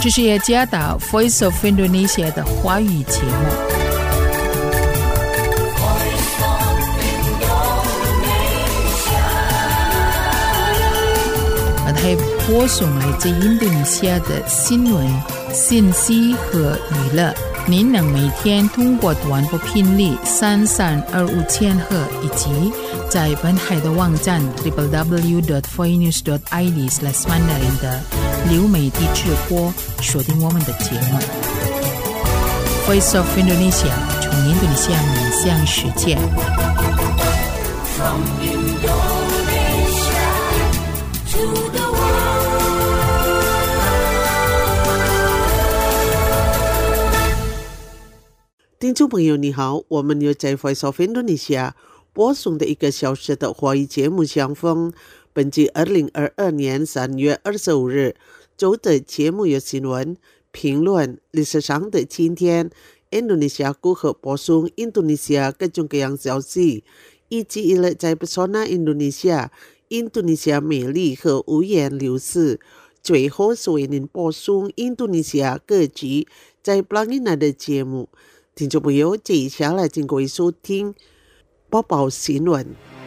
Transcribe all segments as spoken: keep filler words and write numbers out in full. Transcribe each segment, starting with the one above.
这是雅加达 Voice of Indonesia 的华语节目。还播送来自印度尼西亚的新闻、信息和娱乐。您能每天通过短波频率三三二五千赫以及在本海的网站 double-u double-u double-u dot voinews dot i d slash mandarin 的流媒体直播锁定我们的节目。Voice of Indonesia 从印度尼西亚面向世界。From Indonesia to the 听众朋友你好，我们又在 Voice of Indonesia 播送的一个小时的华语节目相逢。本季二零二二年三月二十五日周的节目有新闻、评论、历史上的今天、印度尼西亚如何播送印度尼西亚各种各样消息，以及一类在 Pesona Indonesia 印度尼西亚美丽和五颜六色。最后是为您播送印度尼西亚各级在 Pelangina 的节目。听众朋友，接下来请各位收听播报新闻。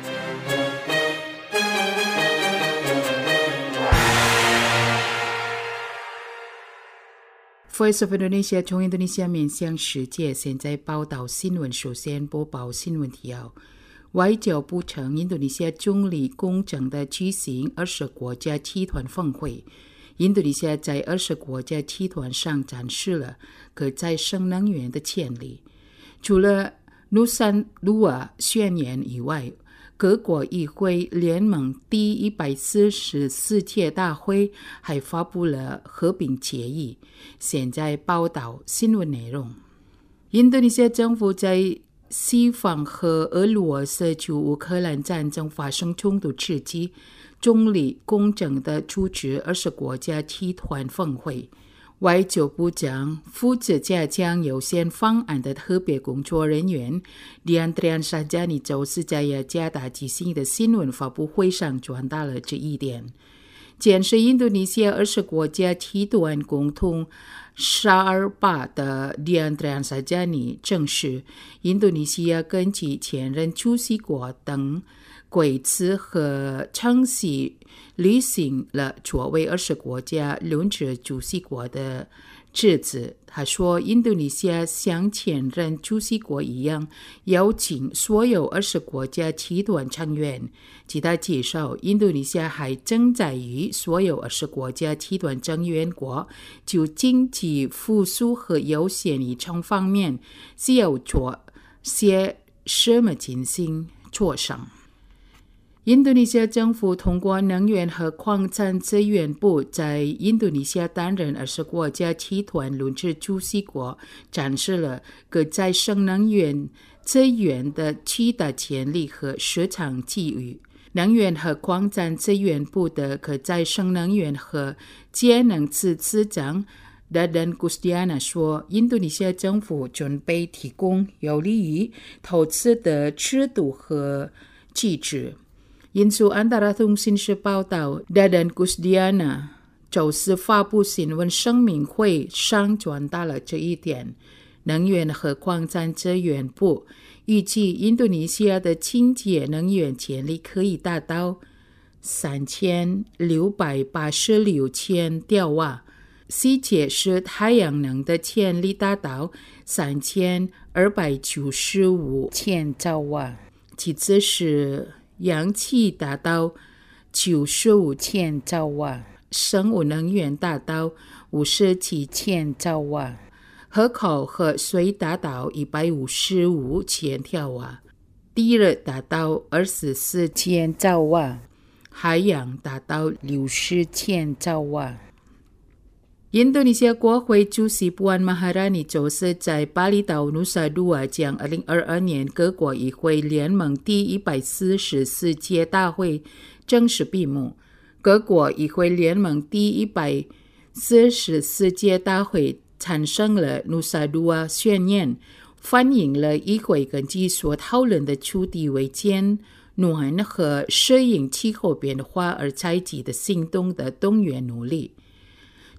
Voice of Indonesia 从印度尼西亚面向世界，现在报道新闻。首先播报新闻提要：外交部称，印度尼西亚总理公正地举行二十国家集团峰会。印度尼西亚在二十国家集团上展示了可再生能源的潜力。除了努萨杜瓦宣言以外，各国议会联盟第一百四十四届大会还发布了和平协议。现在报道新闻内容。印度尼西亚政府在西方和俄罗斯就乌克兰战争发生冲突之际，总理公正地主持二十国家集团峰会。外交部长负责加强优先方案的特别工作人员Diantrian Sajani周四在雅加达举行的新闻发布会上传达了这一点。监视印度尼西亚二十国家集团共同沙尔巴的 Diantrian Sajani 证实，印度尼西亚根据前任主席国等规则和程序履行了作为二十国家轮值主席国的职责。他说，印度尼西亚像前任主席国一样邀请所有二十国家集团成员。据他介绍，印度尼西亚还正在与所有二十国家集团成员国就经济复苏和优先议程方面需要做些什么进行磋商。印度尼西亚政府通过能源和矿产资源部在印度尼西亚担任二十国家集团轮值主席国，展示了可再生能源资源的巨大潜力和市场机遇。能源和矿产资源部的可再生能源和节能司司长Dadan Kusdiana 说，印度尼西亚政府准备提供有利于投资的制度和机制。印度安达拉通信社报道 Dadan Kusdiana 周四发布新闻声明会上传达了这一点。能源和矿产资源部预计印度尼西亚的清洁能源潜力可以达到三千六百八十六千兆瓦，细节是太阳能的潜力达到三千二百九十五千兆瓦，其次是氧气达到九十五千兆瓦，生物能源达到五十七千兆瓦，河口和水达到一百五十五千兆瓦，地热达到二十四千兆瓦，海洋达到六十千兆瓦。印度尼西亚国会主席Puan Maharani 周四在巴厘岛努萨杜瓦将二零二二年各国议会联盟第一百四十四届大会正式闭幕。各国议会联盟第一百四十四届大会产生了努萨杜瓦宣言，反映了议会根据所讨论的主题为减暖和适应气候变化而采取的行动的动员努力。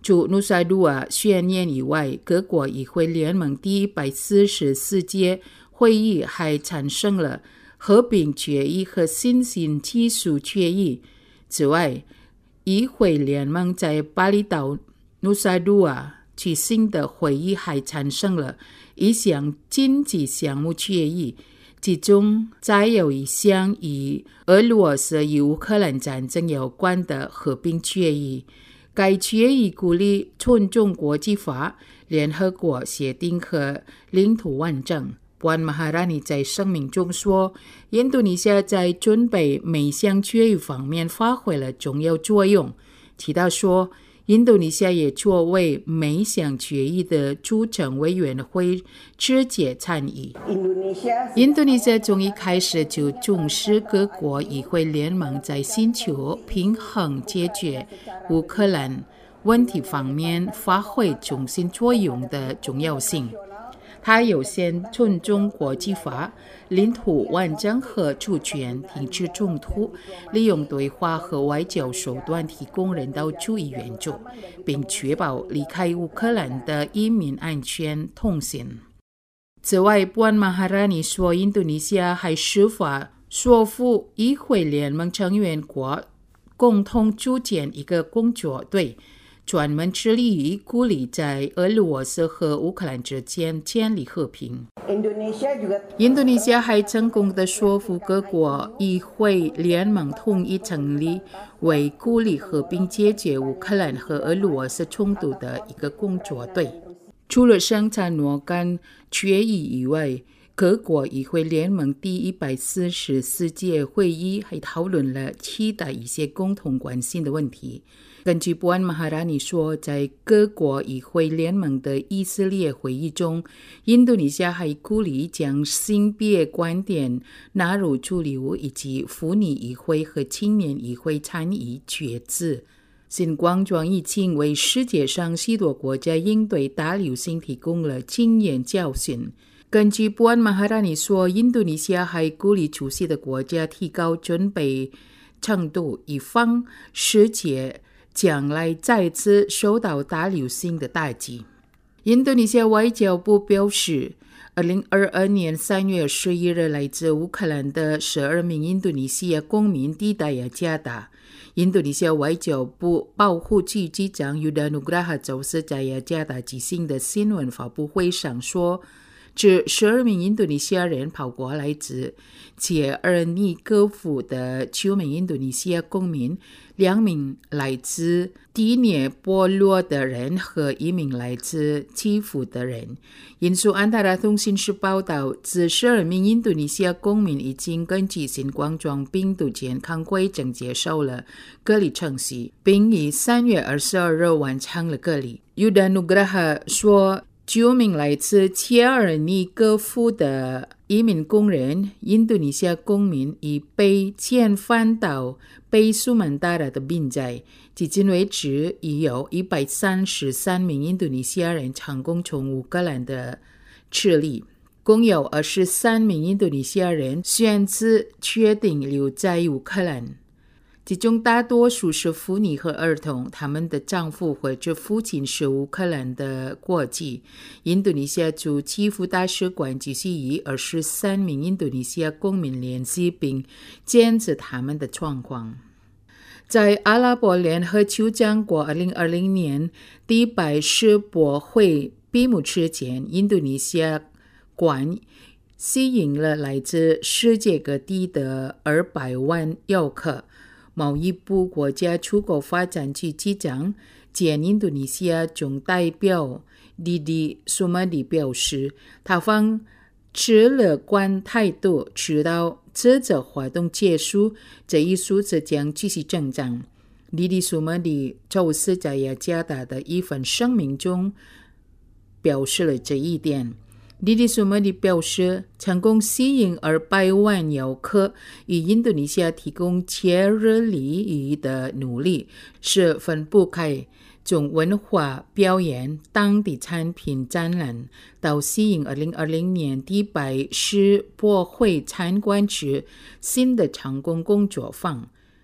除努萨杜瓦宣言以外，各国议会联盟第一百四十四届会议还产生了和平决议和新型技术决议。此外，议会联盟在巴厘岛努萨杜瓦举行的会议还产生了一项经济项目决议，其中再有一项与俄罗斯与乌克兰战争有关的和平决议。该决议鼓励尊重国际法、联合国协定和领土完整。Puan Maharani 在声明中说，印度尼西亚在准备每项决议方面发挥了重要作用。提到说，印度尼西亚也作为每项决议的组成委员会直接参与。印度尼西亚从一开始就重视各国议会联盟在寻求平衡解决乌克兰问题方面发挥中心作用的重要性。他优先尊重国际法、领土完整和主权，停止冲突，利用对话和外交手段提供人道主义援助，并确保离开乌克兰的移民安全通行。此外，布安马哈拉尼说，印度尼西亚还设法说服议会联盟成员国共同组建一个工作队，专门致力于鼓励在俄罗斯和乌克兰之间建立和平。印度尼西亚还成功地说服各国议会联盟统一成立为鼓励和平解决乌克兰和俄罗斯冲突的一个工作队。除了生产若干决议以外，各国议会联盟第一百四十四届会议还讨论了其他一些共同关心的问题。根据布安马哈拉尼说，在各国议会联盟的以色列会议中，印度尼西亚还鼓励将性别观点纳入主流，以及妇女议会和青年议会参与决策。新冠状疫情为世界上许多国家应对大流行提供了经验教训。根据布安马哈拉尼说，印度尼西亚还鼓励出席的国家提高准备程度，以防世界将来再次受到大流行的打击。印度尼西亚外交部表示，二零二二年三月十一日，来自乌克兰的十二名印度尼西亚公民抵达雅加达。印度尼西亚外交部保护局局长尤达努格拉哈周四在雅加达举行的新闻发布会上说，这十二名印度尼西亚人包括来自切尔尼戈夫的九名印度尼西亚公民，两名来自第聂波罗的人和一名来自基辅的人。印度安达拉通讯社报道，这十二名印度尼西亚公民已经根据新冠状病毒健康规则接受了隔离程序，并于三月二十二日完成了隔离。尤达努格拉哈说，九名来自切尔尼戈夫的移民工人，印度尼西亚公民已被遣返到北苏门答腊的边界。至今为止，已有一百三十三名印度尼西亚人成功从乌克兰的撤离，共有二十三名印度尼西亚人选择决定留在乌克兰。其中大多数是妇女和儿童，他们的丈夫或者父亲是乌克兰的国籍。印度尼西亚驻基辅大使馆继续与二十三名印度尼西亚公民联系，并监测他们的状况。在阿拉伯联合酋长国二零二零年第一百世博会闭幕之前，印度尼西亚馆吸引了来自世界各地的二百万游客。贸易部国家出口发展局局长兼印度尼西亚总代表迪迪苏马迪表示，他方持乐观态度，直到这次活动结束，这一数字将继续增长。迪迪苏马迪周四在雅加达的一份声明中表示了这一点。迪迪苏马迪表示，成功吸引二百万游客与印度尼西亚提供节日礼仪的努力是分不开，从文化表演、当地产品展览到吸引二零二零年第一百世博会参观之新的成功工作坊。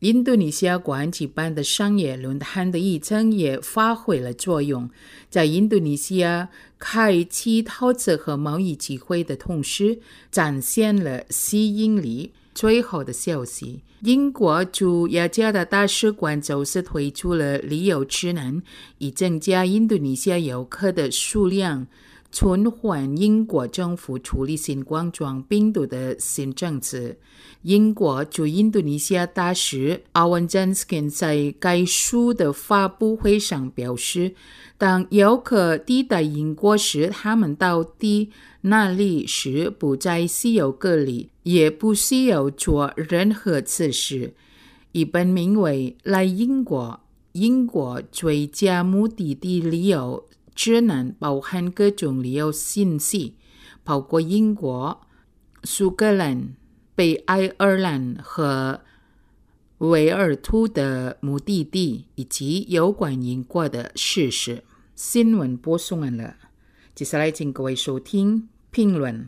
印度尼西亚国安举办的商业论坛的议程也发挥了作用，在印度尼西亚开启投资和贸易机会的同时，展现了吸引力。最后的消息，英国驻雅加达大使馆就是推出了旅游指南，以增加印度尼西亚游客的数量，存缓英国政府处理新冠状病毒的新政策。英国驻印度尼西亚大使阿文詹斯根在该书的发布会上表示，当游客抵达英国时，他们到底那里时不再需要隔离，也不需要做任何测试。一本名为《来英国英国最佳目的地旅游指南》包含各种旅游信息，包括英国、苏格兰、北爱尔兰和维尔图的目的地，以及有关英国的事实。新闻播送完了，接下来请各位收听评论。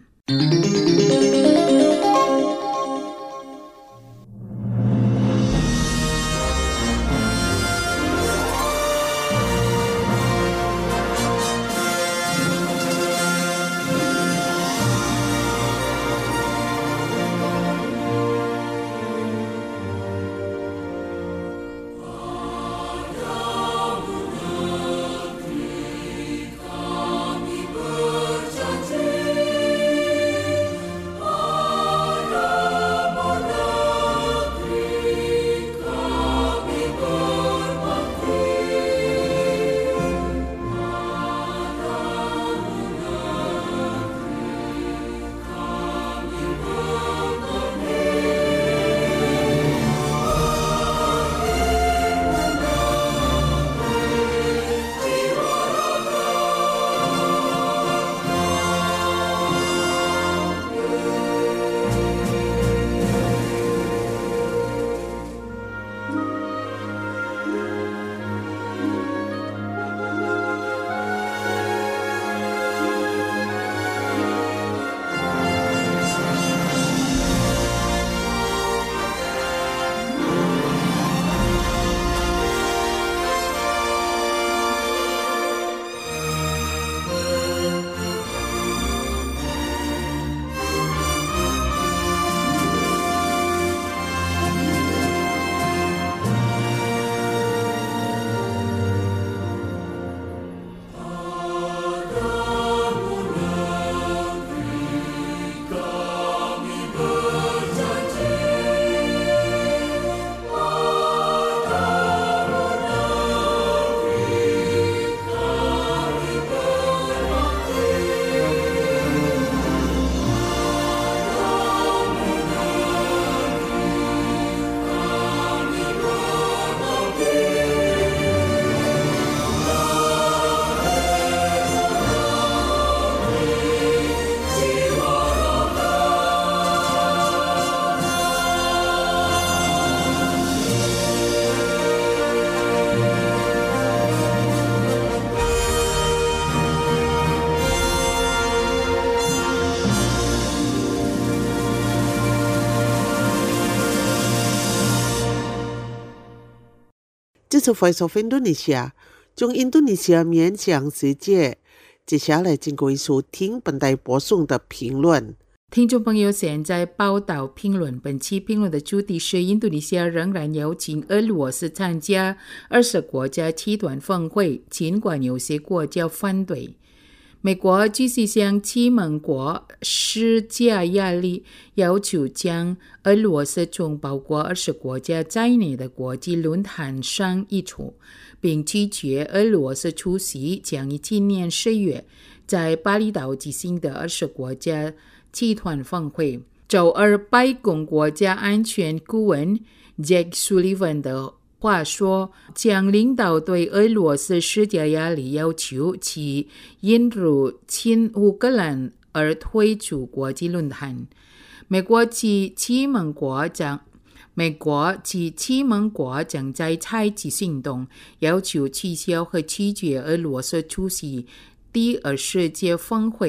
这是 Voice of Indonesia 从印度尼西亚面向世界。接下来请各位收听本台播送的评论。 听众朋友，现在报道评论。本期评论的主题是印度尼西亚仍然邀请俄罗斯参加二十国家集团峰会，尽管有些国家反对。美国继续向其盟国施加压力，要求将俄罗斯从包括二十国家在内的国际论坛上移除，并拒绝俄罗斯出席将于今年十月在巴厘岛举行的二十国家集团峰会。周二，白宫国家安全顾问 Jake Sullivan 的话说，将领导对俄罗斯施加压力，要求其引入亲乌克兰而退出国际论坛。美国及其盟国将美国及其盟国将在采取行动，要求取消和拒绝俄罗斯出席第二十届峰会。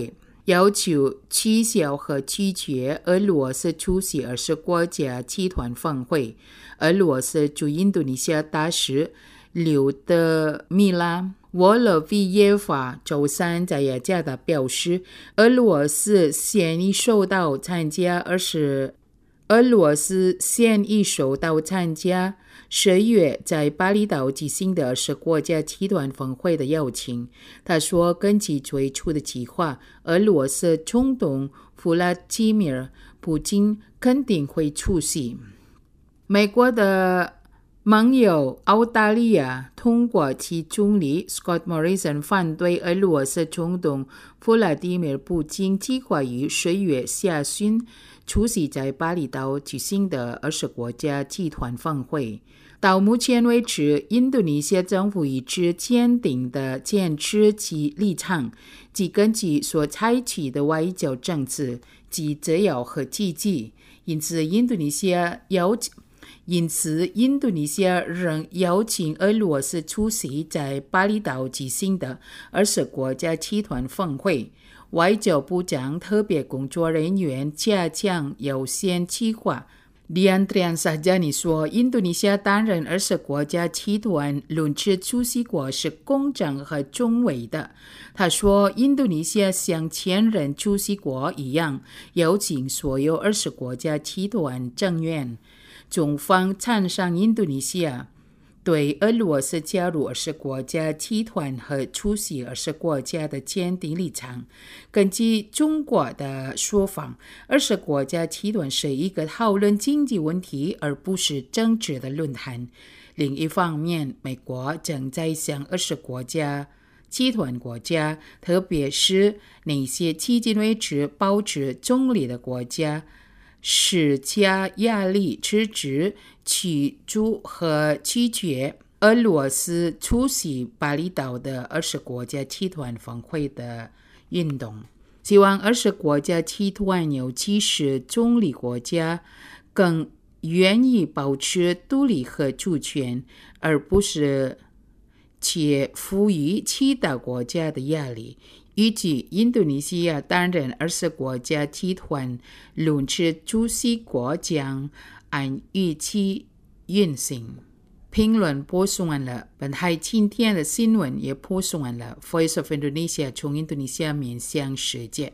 要求取消和拒绝俄罗斯出席二十国家集团峰会。俄罗斯驻印度尼西亚大使柳德米拉沃勒维耶夫周三在雅加达表示，俄罗斯现已收到参加二十俄罗斯现已收到参加十月在巴厘岛举行的二十国家集团峰会的邀请。他说，根据最初的计划，俄罗斯总统弗拉基米尔·普京肯定会出席。美国的盟友澳大利亚通过其总理 Scott Morrison 反对俄罗斯总统弗拉基米尔·普京计划于十月下旬出席在巴厘岛举行的二十国家集团峰会。到目前为止，印度尼西亚政府一直坚定地坚持其立场，即根据所采取的外交政策，即自由和积极。因此，印度尼西亚邀因此，印度尼西亚仍邀请俄罗斯出席在巴厘岛举行的二十国家集团峰会。外交部长特别工作人员加强优先计划。Liandrian Sajani 说，印度尼西亚担任二十国家集团轮值出席国是公正和中立的。他说，印度尼西亚像前任出席国一样，邀请所有二十国家集团成员。中方赞赏印度尼西亚对俄罗斯加入二十国家集团和出席二十国家的坚定立场。根据中国的说法，二十国家集团是一个讨论经济问题而不是政治的论坛。另一方面，美国正在向二十国家集团国家，特别是那些迄今为止保持中立的国家，施加压力，支持驱逐和拒绝俄罗斯出席巴厘岛的二十国家集团峰会的运动。希望二十国家集团尤其是中立国家更愿意保持独立和主权，而不是且赋予其他国家的压力。预计印度尼西亚担任二十国家集团轮值主席国将按预期运行。评论播送完了，本台今天的新闻也播送完了。Voice of Indonesia 从印度尼西亚面向世界。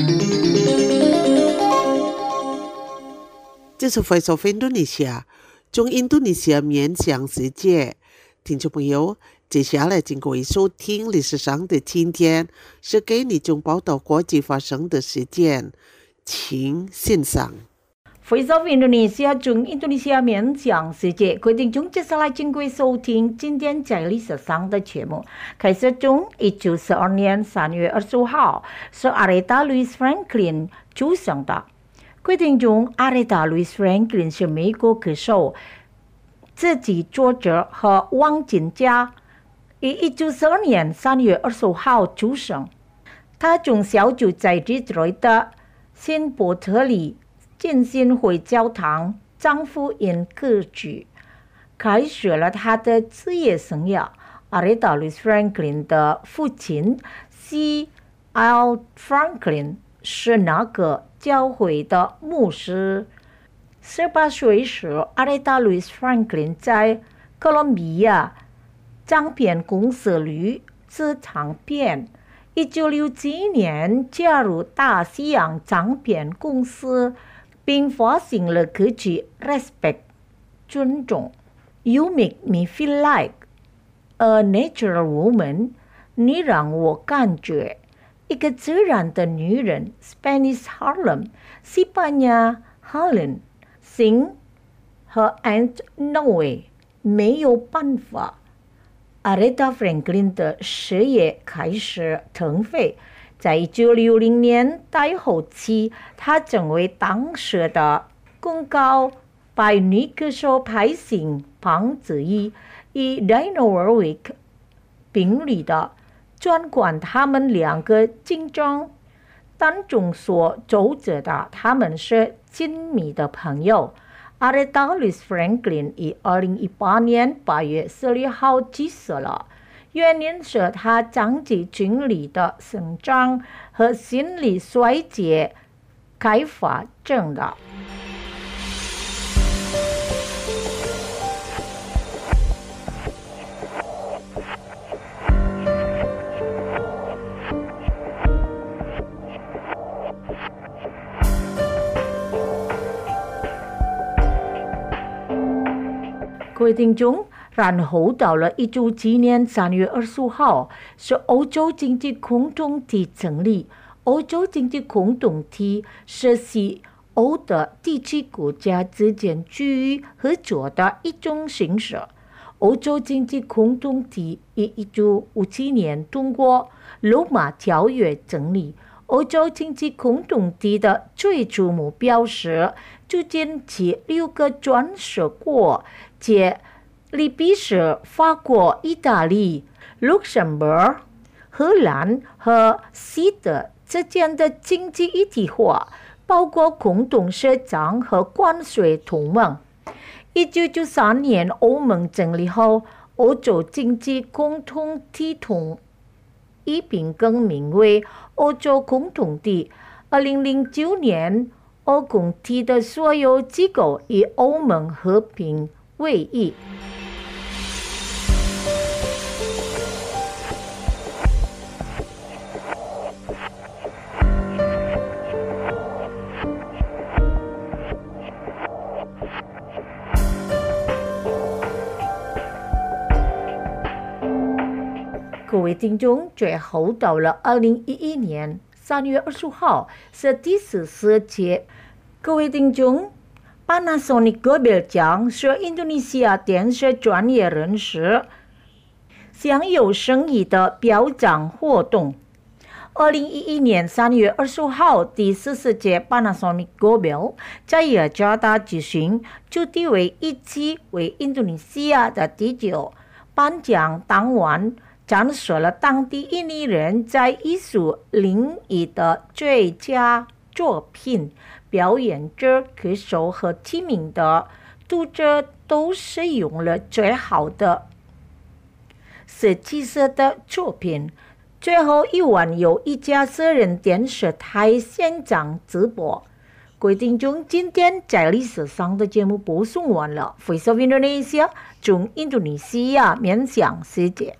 这是 Voice of Indonesia 从印度尼西亚面向世界。听众朋友，接下来经过收听历史上的今天，是给你中报道国际发生的事件，请欣赏。 Voice of Indonesia 从印度尼西亚面向世界，规定中接下来经过收听今天在历史上的节目。开始从一九四二年三月二十五号是 Aretha Louise Franklin 出生的。规定中 Aretha Louise Franklin 是美国歌手、自己作者和钢琴家，于一九四二年三月二十五号出生。他从小就在地特律的新伯特利浸信会教堂将福音歌剧，开始了他的职业生涯。Aretha Louise Franklin 的父亲 C. L. Franklin 是那个教会的牧师。十八岁时 Aretha Louise Franklin 在哥伦比亚唱片公司里制唱片。一九六七年加入大西洋唱片公司，并发行了歌曲 Respect 尊重。You make me feel like a natural woman， 你让我感觉一个自然的女人。Spanish Harlem， 西班牙哈伦。Sing 和 Aunt Noe 没有办法。Aretha Franklin 的事业开始腾飞，在一九六零年代后期，她成为当时的更高百女歌手排行榜之一，以 Dionne Warwick 并列的。尽管他们两个竞争，但众所周知的，他们是亲密的朋友。Aretha Louise Franklin 于二零一八年八月十六号去世了， 原因是他长期经历的生长和心理衰竭开发症的。各位听众，然后到了一九七年三月二十五号，是欧洲经济共同体成立。欧洲经济共同体是西欧的地区国家之间区域合作的一种形式。欧洲经济共同体于一九五七年通过罗马条约成立。欧洲经济共同体的最初目标是组建其六个专属国，即利比时、法国、意大利、卢森堡、荷兰和西德之间的经济一体化，包括共同市场和关税同盟。一九九三年欧盟成立后，欧洲经济共同体统一并更名为欧洲共同体。二零零九年，欧共体的所有机构与欧盟合并为一。各位听众，最后到了二零一一年三月二十五号是第十四届。各位听众， Panasonic Global奖是印度尼西亚电视专业人士享有盛誉的表彰活动。二零一一年三月二十五号，第十四届 Panasonic Global 在雅加达举行，主题为一起为印度尼西亚的第九。颁奖当晚，展示了当地印尼人在艺术领域的最佳作品，表演者、歌手和提名的读者都使用了最好的设计师的作品。最后一晚由一家私人电视台现场直播。各位听众，今天在历史上的节目播送完了。Voice of Indonesia， 从印度尼西亚面向世界。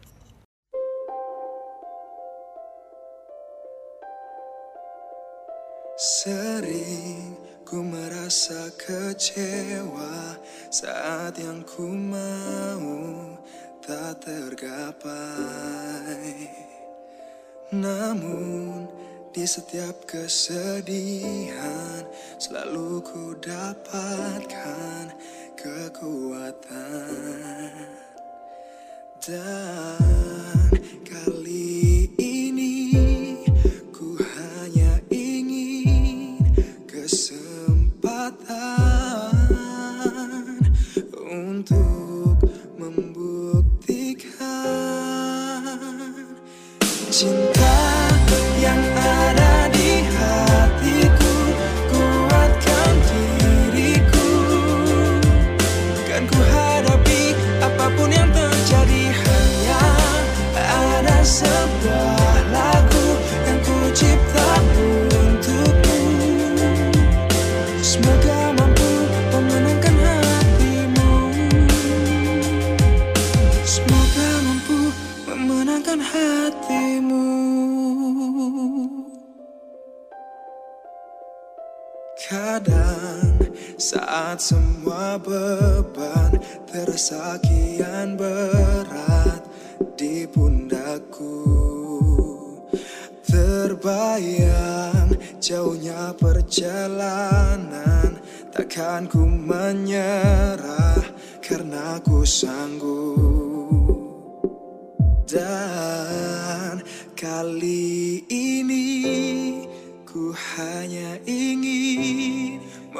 Sering ku merasa kecewa saat yang ku mau tak tergapai. Namun di setiap kesedihan selalu ku dapatkan kekuatan. Dan kali ini ku hanya ingin kesempatan untuk membuktikan cinta yang ada di hatiku, kuatkan diriku, kan ku hadapi apapun yang terjadi. Hanya ada sebuah lagu yang ku cipta untukmu, semoga mampu memenangkan hatimu, semoga mampu memenangkan hatimu. Kadang saat semua beban terasa kian berat di pundakku, terbayang jauhnya perjalanan, takkan ku menyerah karena ku sanggup. Dan kali ini ku hanya ingin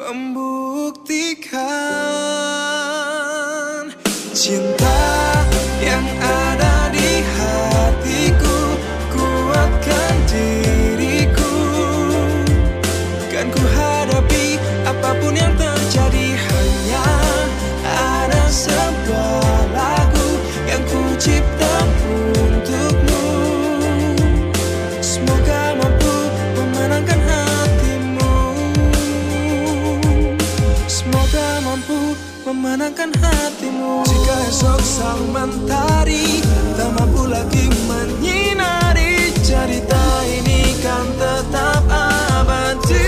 membuktikan cinta yang ada di hatiku, kuatkan diriku, kan ku hadapi apapun yang terjadi. Hanya ada sebuah lagu yang ku cipta memenangkan hatimu. Jika esok sang mentari tak mampu lagi menyinari, cerita ini kan tetap abadi.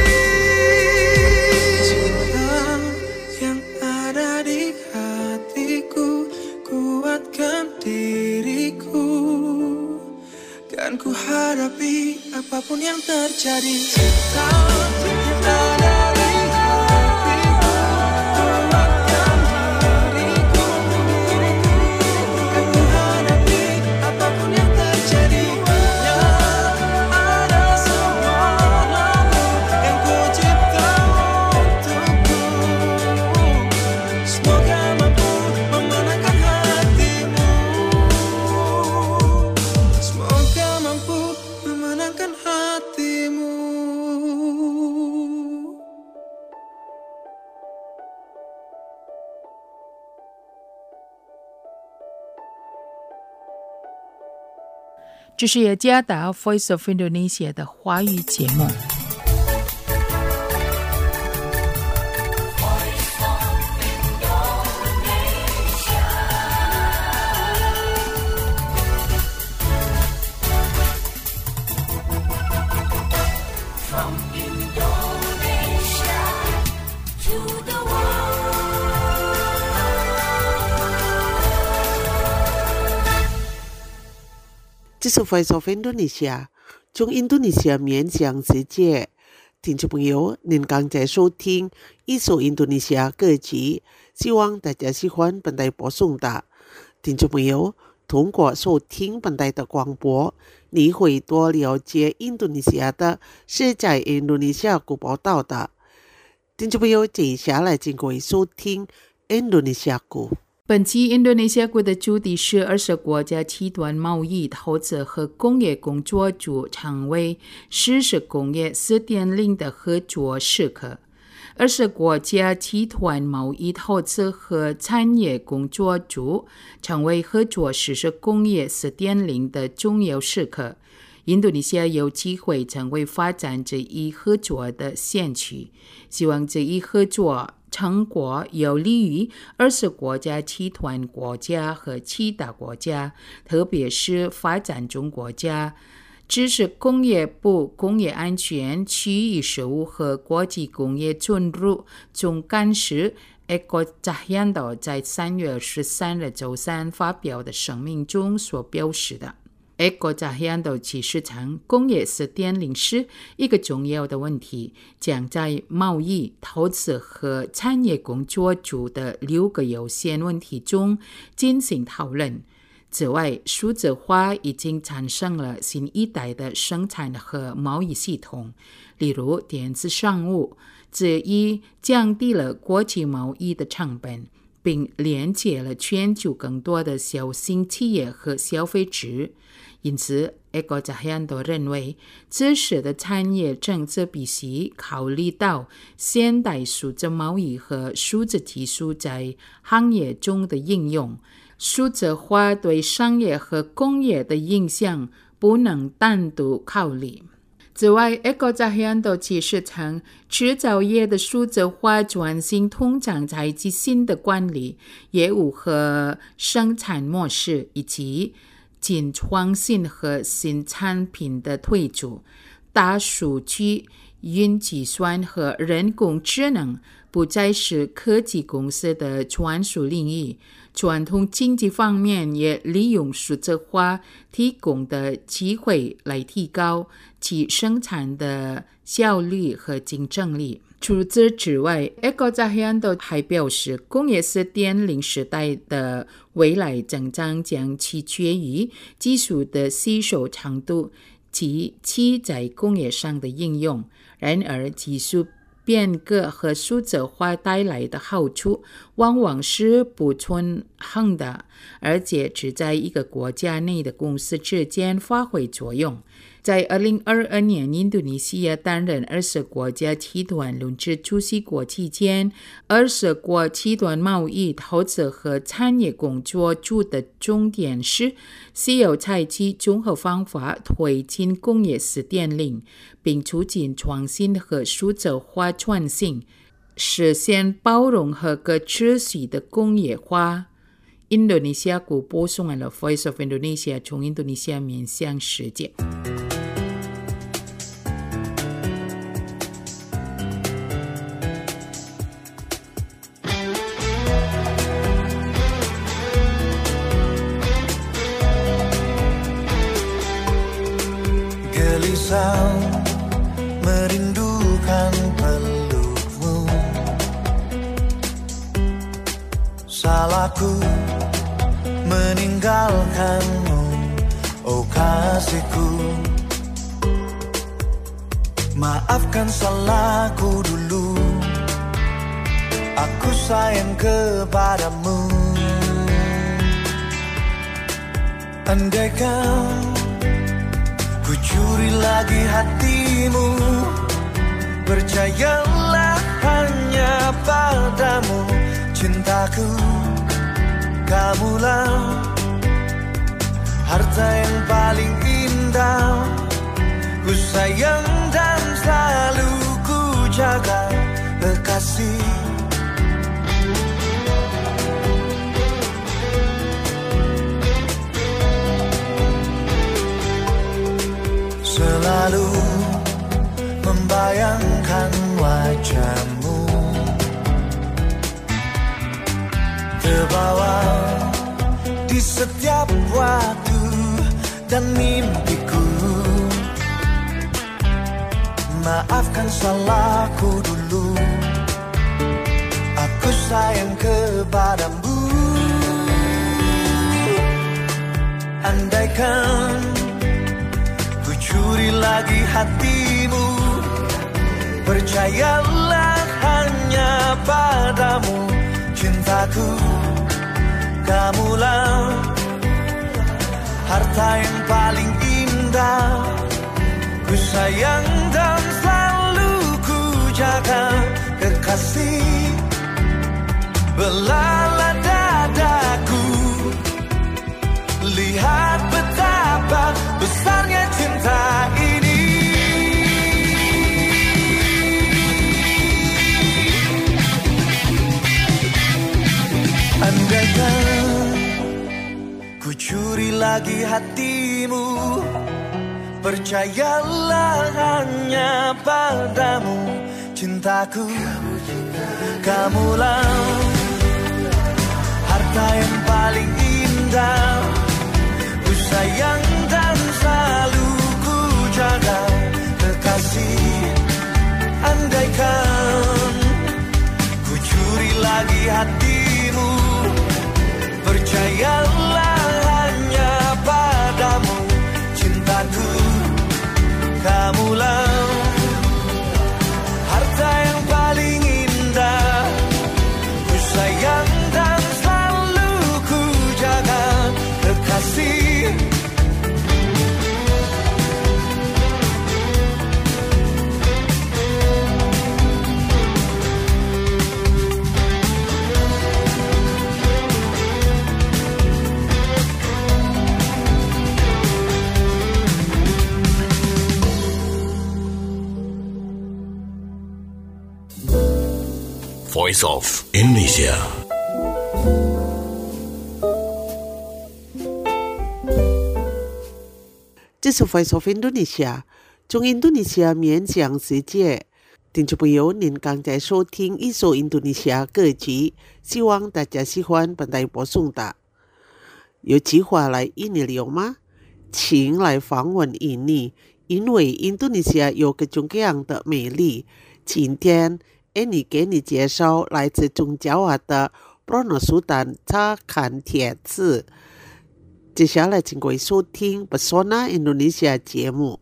Cinta yang ada di hatiku, kuatkan diriku, kan ku hadapi apapun yang terjadi. Cinta yang ada di hatiku, kuatkan diriku, kan ku hadapi apapun yang terjadi. Yang ada semua lagu yang ku cipta untukku, semoga mampu memenangkan hatimu. Semoga mampu memenangkan hatimu. 这是雅加达 Voice of Indonesia 的华语节目。 这是 Voice of Indonesia 从印度尼西亚面向世界。听众朋友，您刚才收听一首印度尼西亚歌曲，希望大家喜欢本台播送的。听众朋友，通过收听本台的广播，你会多了解印度尼西亚的是在印度尼西亚国报道的。听众朋友，接下来请各位收听印度尼西亚国。 本期印度尼西亚国的主题是二十国家集团贸易、投资和工业工作组成为实施工业 四点零 的合作时刻。二十国家集团贸易、投资和产业工作组成为合作实施工业 四点零 的重要时刻。印度尼西亚有机会成为发展这一合作的先驱，希望这一合作成果有利于二十国家集团国家和其他国家，特别是发展中国家。支持工业部工业安全、区域事务和国际工业准入总干事 Eko Cahyanto 在三月十三日周三发表的声明中所表示的。Eko Cahyanto 启示称，工业 四点零 是一个重要的问题，将在贸易、投资和产业工作组的六个优先问题中进行讨论。此外，数字化已经产生了新一代的生产和贸易系统，例如电子商务，这一降低了国际贸易的成本，并连接了全球更多的小型企业和消费者。因此 Eko Cahyanto 认为，这时的产业政策必须考虑到现代数字贸易和数字技术在行业中的应用。数字化对商业和工业的影响不能单独考虑。此外 Eko Cahyanto 启示称，制造业的数字化转型通常采取新的管理、业务和生产模式，以及新创新和新产品的推出。大数据、云计算和人工智能不再是科技公司的专属领域。传统经济方面也利用数字化提供的机会来提高其生产的效率和竞争力。除此之外 Eko Cahyanto 还表示，工业 四点零 时代的未来增长将取决于技术的吸收程度及其在工业上的应用。然而，技术变革和数字化带来的好处往往是不均衡的，而且只在一个国家内的公司之间发挥作用。在二零二二年，印度尼西亚担任二十国家集团轮值主席国期间，二十国集团贸易、投资和产业工作组的重点是需要采取综合方法推进工业 四点零，并促进创新和数字化创新。 实现包容和可持续的工业化。印度尼西亚广播送来了 Voice of Indonesia 从印度尼西亚面向世界。 Gelisah merindukan pelukmu, salahku meninggalkanmu, oh kasihku. Maafkan salahku dulu, aku sayang kepadamu. Andaikan ku curi lagi hatimu, percayalah hanya padamu, cintaku. Kamulah harta yang paling indah, ku sayang dan selalu ku jaga, kekasih. Selalu membayangkan wajahmu, terbawa di setiap waktu dan mimpiku. Maafkan salahku dulu, aku sayang kepadamu. Andaikan ku curi lagi hatimu, percayalah hanya padamu, cintaku. Kamulah harta yang paling indah, ku sayang dan selalu ku jaga, kekasih. Belalah dadaku, lihat betapa besarnya cinta ini. Andaikan ku curi lagi hatimu, percayalah hanya padamu, cintaku. Kamulah harta yang paling indah, ku sayang dan selalu ku jaga, kekasih. Andaikan ku curi lagi hatimu, percayalah hanya padamu, cintaku. Kamulah harta yang paling indah, ku sayang dan selalu ku jaga, kekasih. Voice of Indonesia. 这是 Voice of Indonesia 从印度尼西亚面向世界。听众朋友，您刚才收听一首印度尼西亚歌曲，希望大家喜欢本台播送的。有计划来印尼游吗？请来访问印尼，因为印度尼西亚有各种各样的美丽。今天Annie 给你介绍来自中爪哇的 Pronosutan 茶坎铁刺。接下来请各位收听 Pesona Indonesia 节目。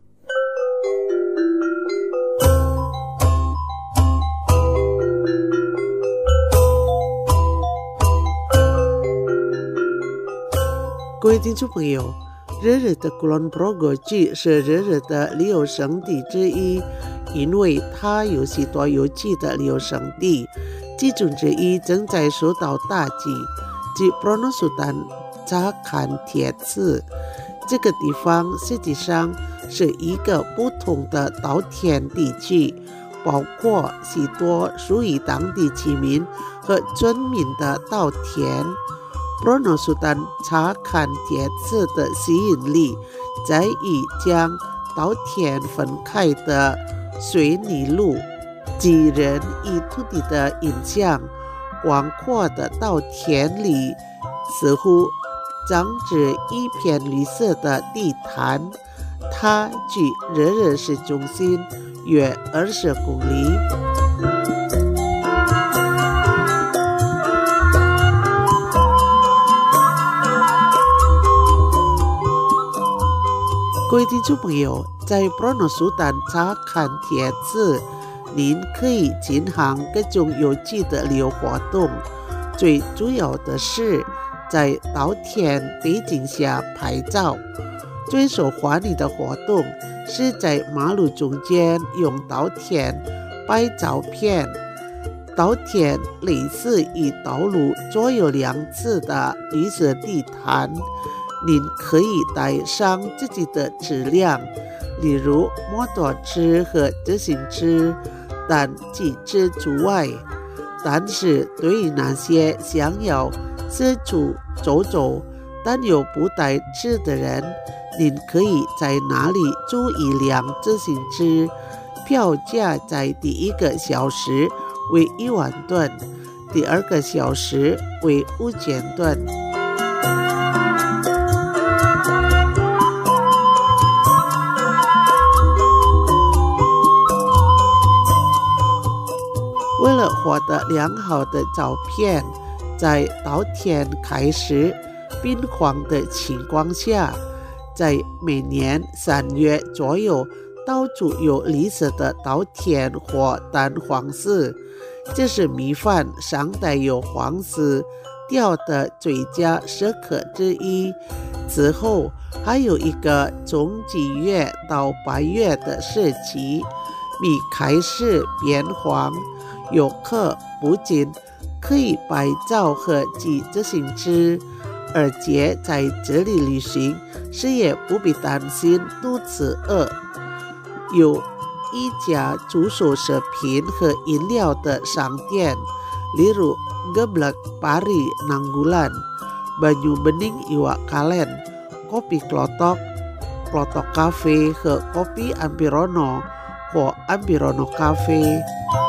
各位听众朋友，热热的 Kulon Progo 是热热的旅游胜地之一，因为它有许多有趣的旅游胜地，其中之一正在受到打击，即 Pronosutan 茶坎铁刺。这个地方实际上是一个不同的稻田地区， 包括许多属于当地居民和村民的稻田。布罗诺苏丹查坎铁刺的吸引力在于将稻田分开的水泥路给人以土地的印象。广阔的稻田里似乎长着一片绿色的地毯，它距热热市中心约二十公里。各位听众朋友，在布罗诺苏丹查坎铁刺，您可以进行各种有趣的旅游活动，最主要的是在稻田背景下拍照。最受欢迎的活动是在马路中间用稻田拍照片。稻田类似于道路左右两侧的绿色地毯，您可以带上自己的车辆，例如摩托车和自行车，但汽车除外。但是对于那些想要四处走走但又不带车的人，您可以在那里租一辆自行车，票价在第一个小时为一万盾，第二个小时为五千盾。为了获得良好的照片，在稻田开始变黄的情况下，在每年三月左右，到处有绿色的稻田或淡黄色，这是米饭上带有黄色调的最佳时刻之一。之后还有一个从几月到八月的时期，米开始变黄。游客不仅可以拍照和骑自行车，而且在这里旅行时也不必担心肚子饿。有一家出售食品和饮料的商店，例如 Geblek Pari Nanggulan, Banyu Bening Iwak Kalen, Kopi Klotok, Klotok Cafe 和 Kopi Ampirono 或 Ampirono Cafe。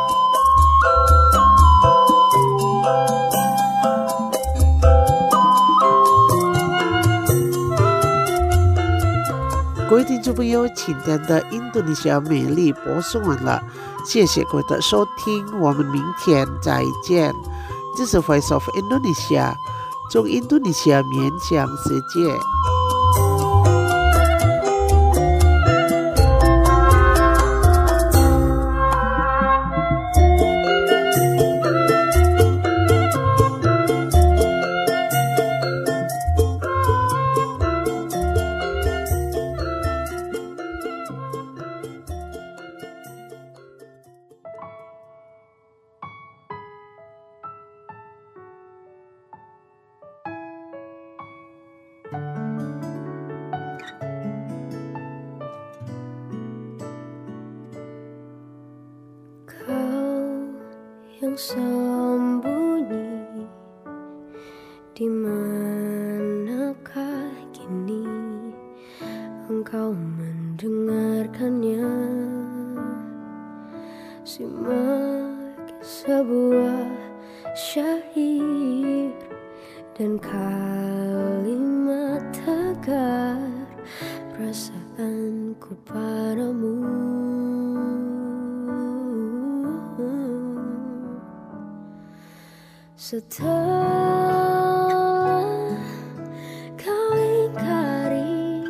各位听众朋友，今天的印度尼西亚美丽播送完了，谢谢各位的收听，我们明天再见。这是 Voice of Indonesia， 从印度尼西亚面向世界。 Yang sembunyi di manakah kini engkau mendengarkannya? Simak sebuah syair dan kalimat tegar perasaanku padamu. Setelah kau ingkari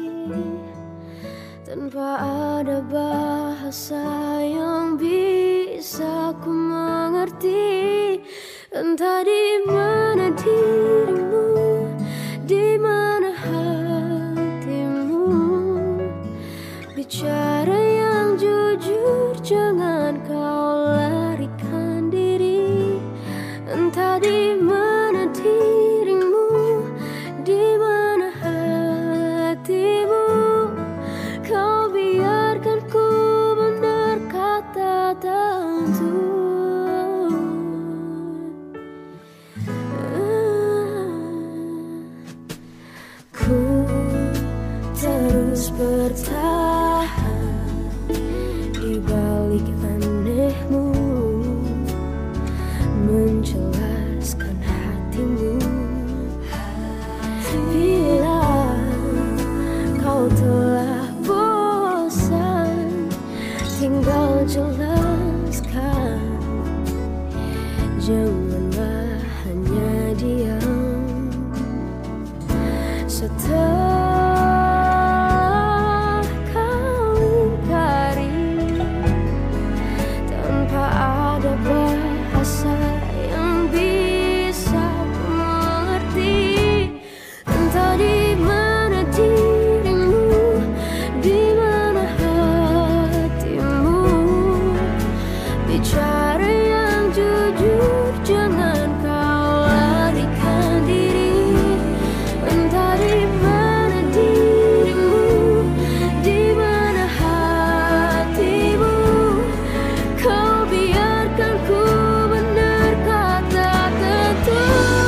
tanpa ada bahasa yang bisa ku mengerti, entah di mana dirimu, di mana hatimu, bicara yang jujur, jangan kau larikan diri. Entah di mana dirimu, di mana hatimu, kau biarkan ku berkata janganlah hanya diam. Setelah kau ingkari tanpa ada bahasa yang bisa ku mengerti, entah di mana dirimu, di mana hatimu. Bicara yang jujur, jangan kau larikan diri. Entah di mana dirimu, di mana hatimu. Kau biarkan ku berkata tentu.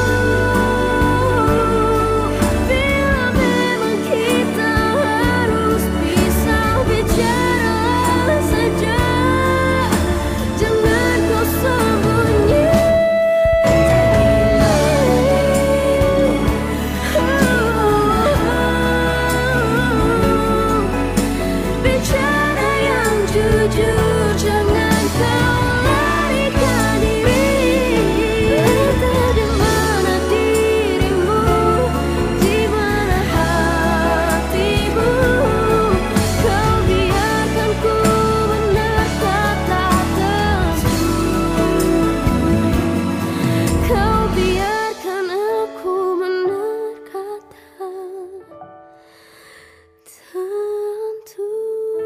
Bila memang kita harus pisah, bicara saja. Jangan kau sembunyi. Bicara yang jujur, jangan kau larikan diri. Entah di mana dirimu, di mana hatimu. Kau biarkan ku berkata tentu. Kau biarkan aku berkata tentu.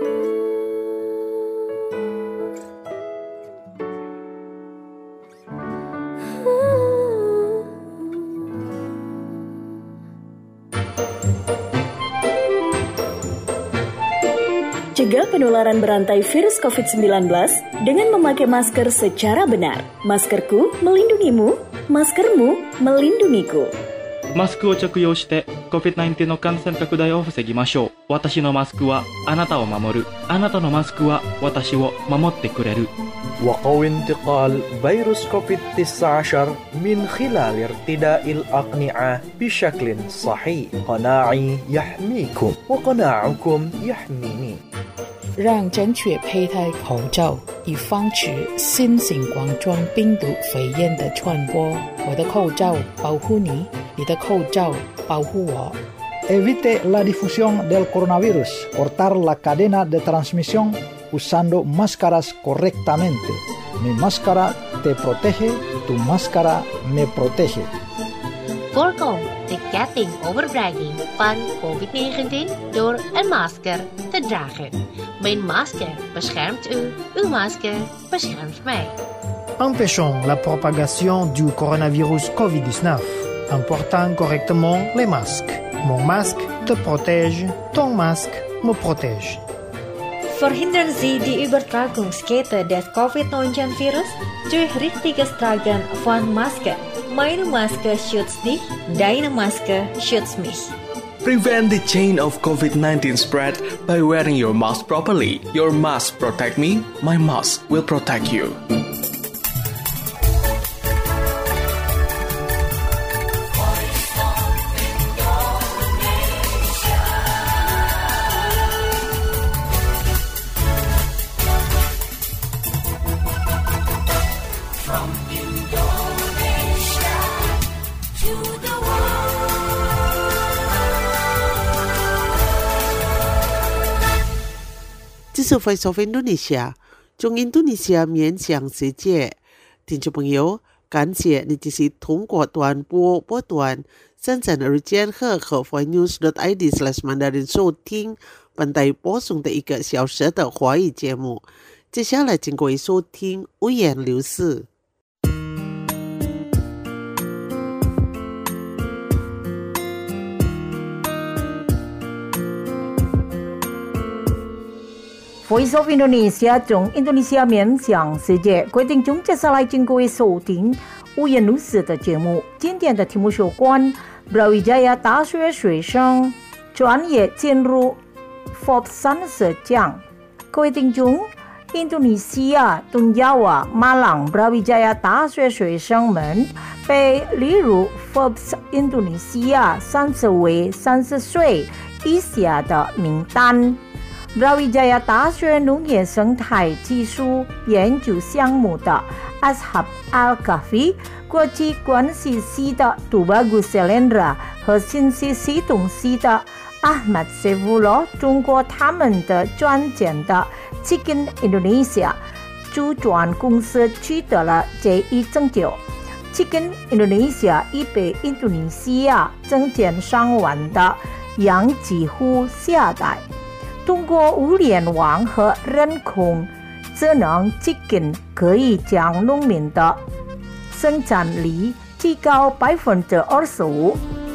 Cegah penularan berantai virus covid sembilan belas dengan memakai masker secara benar. Maskerku melindungimu, maskermu melindungiku. マスクを着用して コビッドナインティーン の感染拡大を防ぎましょう。私のマスクはあなたを守る。あなたのマスクは私を守ってくれる。 وقو انتقال فيروس كوفيد تسعة عشر من خلال ارتداء الأقنعة بشكل صحيح. قناعي يحميكم وقناعكم يحميني. 让正确佩戴口罩，以防止新型冠状病毒肺炎的传播。我的口罩保护你，你的口罩保护我。 Evite la difusión del coronavirus. Cortar la cadena de transmisión usando máscaras correctamente. Mi máscara te protege, tu máscara me protege. Voorkom de ketting overbrenging van covid negentien door een masker te dragen. Mijn masker beschermt u, uw masker beschermt mij. Empêchons la propagation du coronavirus covid dix-neuf en portant correctement les masques. Mon masque te protège, ton masque me protège. Verhindern Sie die Übertragungskette des covid neunzehn virus durch richtiges Tragen von Maske. Meine Maske schützt dich, deine Maske schützt mich. Prevent the chain of covid nineteen spread by wearing your mask properly. Your mask protect me, my mask will protect you. From Indonesia to the world. 这是 Voice of Indonesia 中印度尼西亚面向世界。听众朋友，感谢你继续通过短波波段深圳日间和和 voice news dot i d slash mandarin 收听本台播送的一个小时的华语节目。接下来请各位收听五言六事。 Voice of Indonesia 中印度尼西亚面向世界，各位听众，接下来请各位收听五言六事的节目。今天的题目是有关 Brawijaya 大学学生专业进入 Forbes 三十奖。各位听众，印度尼西亚东亚瓦马朗 Brawijaya 大学学生们被列入 Forbes 印度尼西亚三十位三十岁以下的名单。Brawijaya 大学农业生态技术研究项目的 Ashab Al-Kahfi, 国际关系系的杜巴古塞兰拉和信息系统系的 Ahmad Saifullah 通过他们的专辑的 Chicken Indonesia 主转公司取得了这一成就。Chicken Indonesia 已被印度尼西亚增减上万的养鸡户下载。通过物联网和人工智能 Chicken 可以将农民的生产力提高百分之二十五。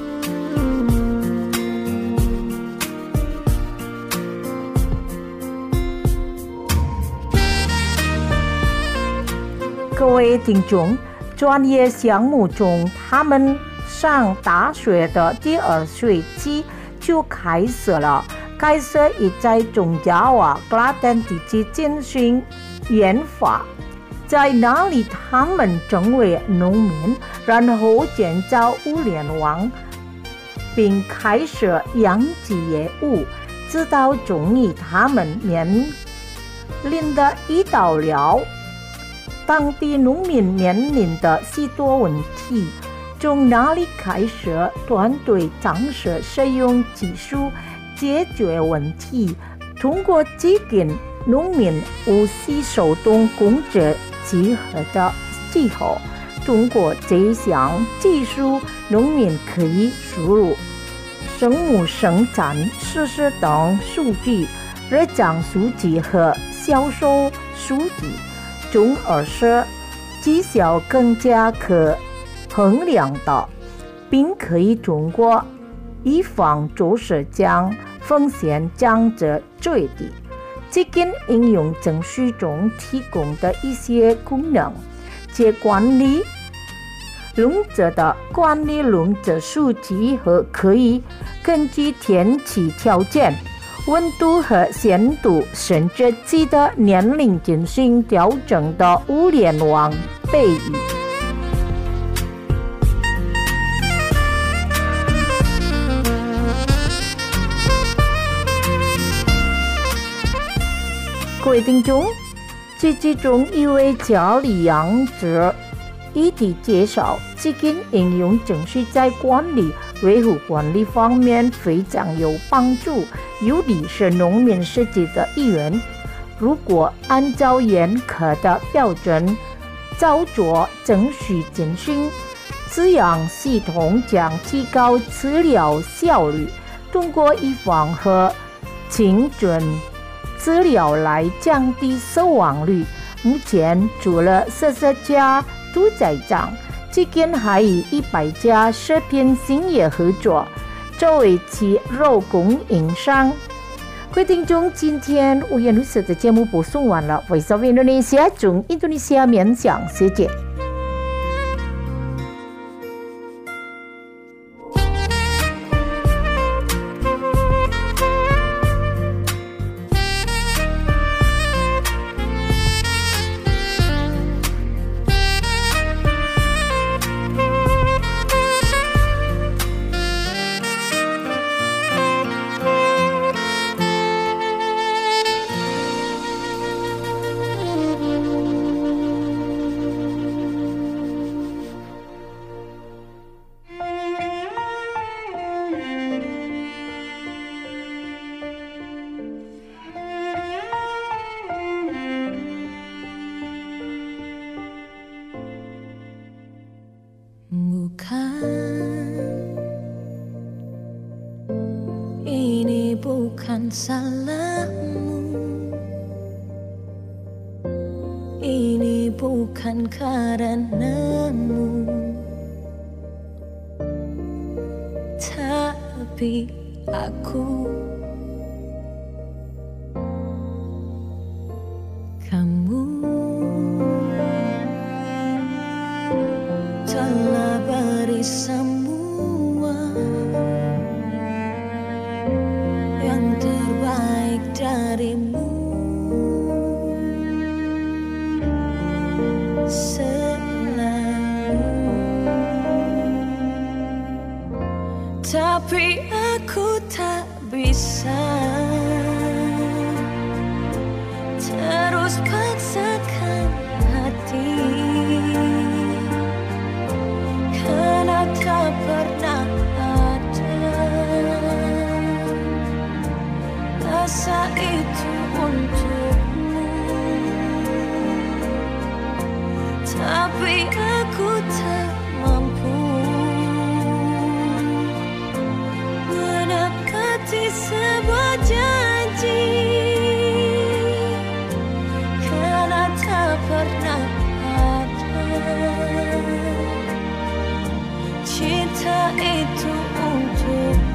各位听众，专业项目中，他们上大学的第二学期就开始了。开始已在中亚瓦格拉丹地区进行研发，在那里他们成为农民，然后建造物联网，并开始养鸡业务，直到终于他们面临的遇到了当地农民面临的许多问题。从那里开始，团队尝试使用技术解决问题，通过基金农民无需手动工作集合的技术，通过这项技术，农民可以输入生物生产事实等数据、日常数据和销售数据，从而使绩效更加可衡量的，并可以通过预防措施将风险降至最低。基金应用程序中提供的一些功能，即管理农者的管理农者数据和可以根据天气条件、温度和咸度，甚至鸡的年龄进行调整的物联网备语。各位听众，这其中一位家里养者一体介绍，基金应用程序在管理、维护管理方面非常有帮助，尤其是农民实际的意愿。如果按照严苛的标准操作程序进行，这样系统将提高治疗效率，通过预防和精准治疗来降低死亡率。目前除了十四家屠宰场，基金还与一百家食品行业合作，作为其肉供应商。各位听众，今天五颜六色的节目播送完了。Voice of Indonesia 中印度尼西亚面向世界。 Ini bukan salahmu, ini bukan karenamu, tapi aku, kamu telah beri semua yang terbaik darimu. Selalu, tapi aku tak bisa terus paksakan hati tapi aku tak mampu menepati sebuah janji, karena tak pernah ada cinta itu untukmu.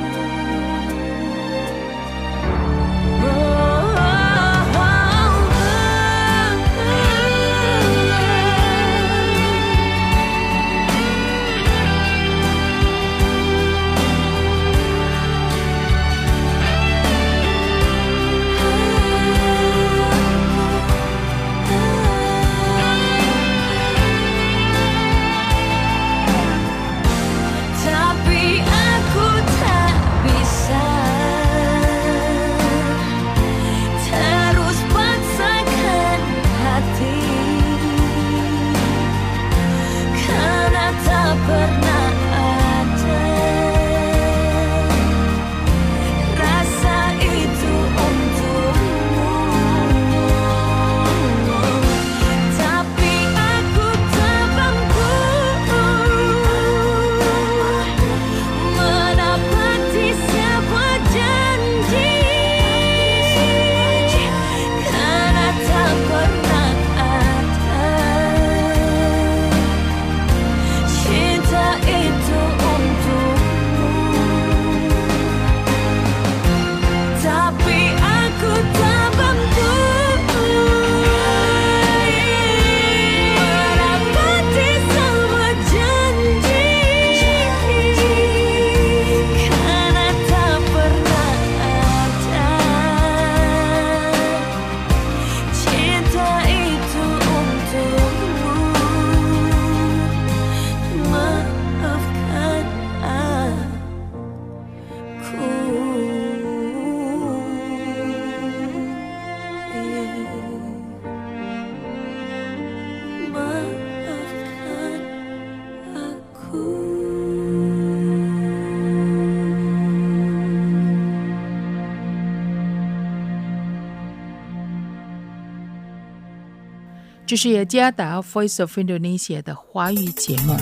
这是雅加达 Voice of Indonesia 的华语节目。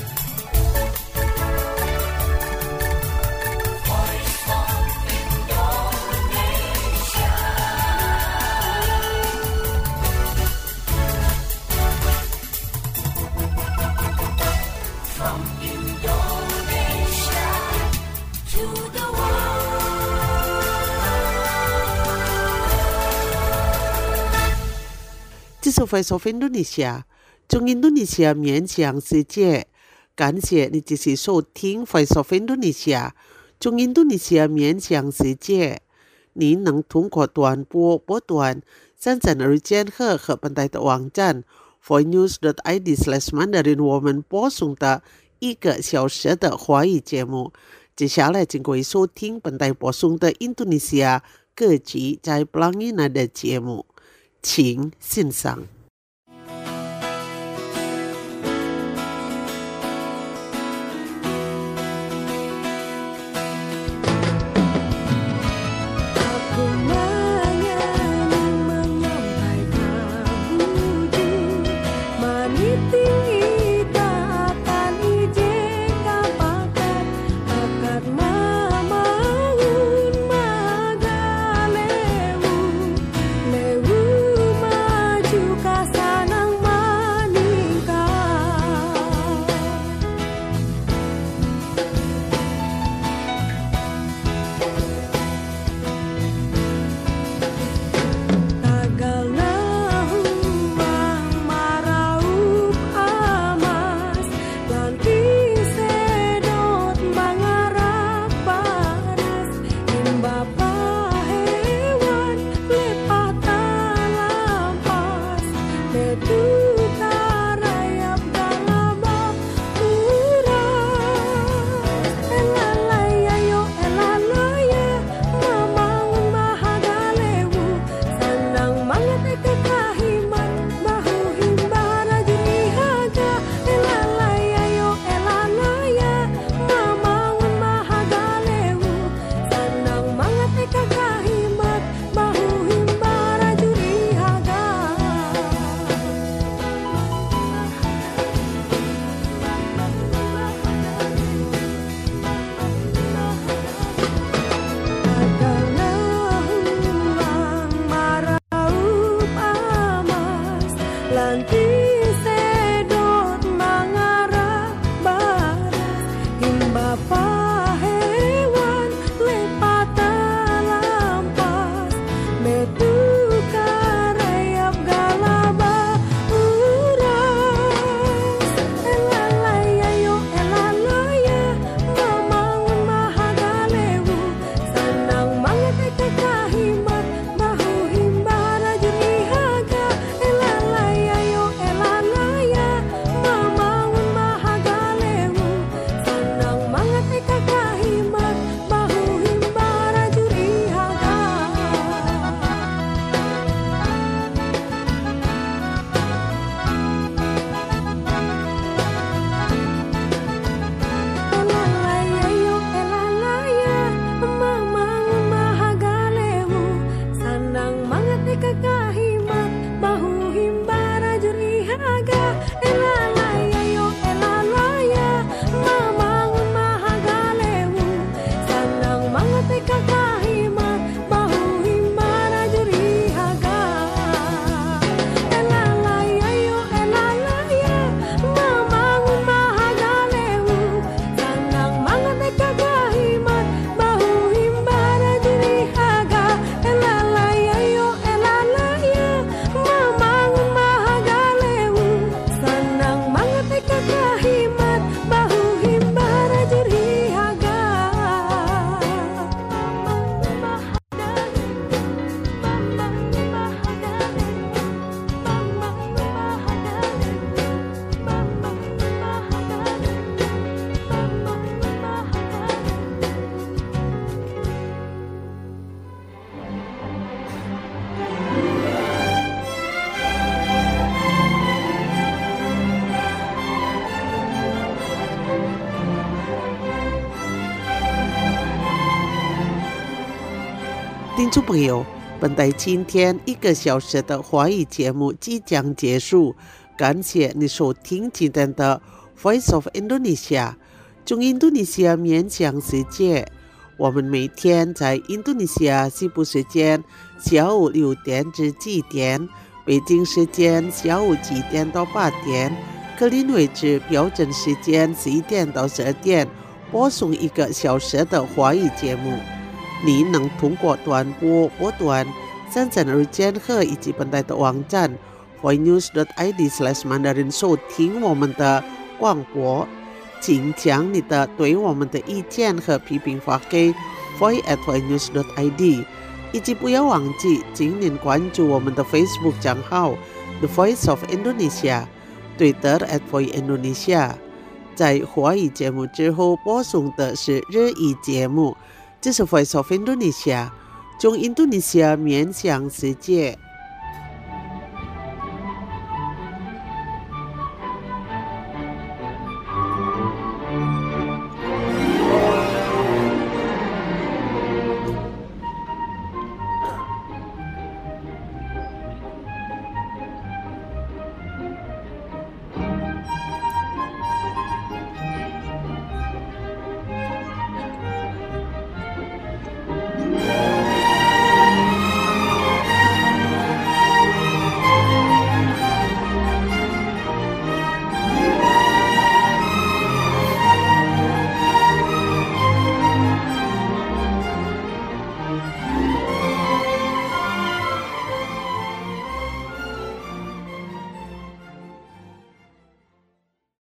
这是 Voice of Indonesia， 从印度尼西亚面向世界。感谢你继续收听 Voice of Indonesia， 从印度尼西亚面向世界。您能通过短波波段三三二千赫和本台的网站 voicenews dot i d slash mandarin 我们播送的一个小时的华语节目。接下来请各位收听本台播送的印度尼西亚各级在 Pelangi Nada 节目，请欣赏。 Tagalna humah maraup 听众朋友，本台今天一个小时的华语节目即将结束，感谢你收听今天的 Voice of Indonesia 中印度尼西亚面向世界。我们每天在印度尼西亚西部时间下午六点至七点，北京时间下午七点到八点，格林威治标准时间十一点到十二点播送一个小时的华语节目。你能通过短波波段、三层日间课以及本台的网站 voicenews dot i d slash mandarin 收听我们的广播。请将你的对我们的意见和批评发给 voice at voicenews dot i d， 以及不要忘记今年关注我们的 Facebook 账号 The Voice of Indonesia， Twitter at Voice Indonesia。 在华语节目之后播送的是日语节目，这是 Voice of Indonesia， 从印度尼西亚面向世界。